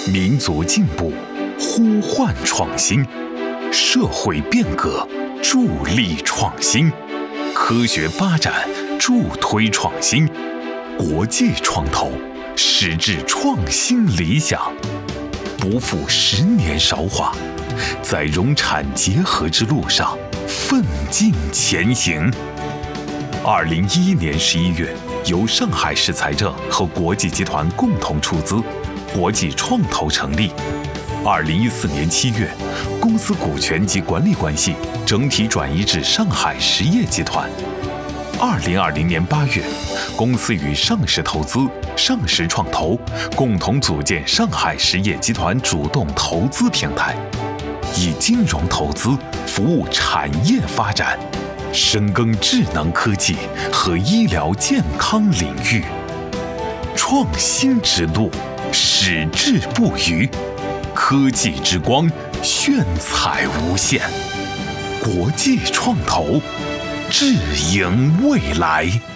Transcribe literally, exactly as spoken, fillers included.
民族进步呼唤创新，社会变革助力创新，科学发展助推创新，国际创投实质创新理想，不负十年韶华，在融产结合之路上奋进前行。二零一一年十一月，由上海市财政和国际集团共同出资，国际创投成立。二零一四年七月，公司股权及管理关系整体转移至上海实业集团。二零二零年八月，公司与上市投资、上市创投共同组建上海实业集团主动投资平台，以金融投资服务产业发展，深耕智能科技和医疗健康领域，创新之路矢志不渝，科技之光炫彩无限，国际创投智赢未来。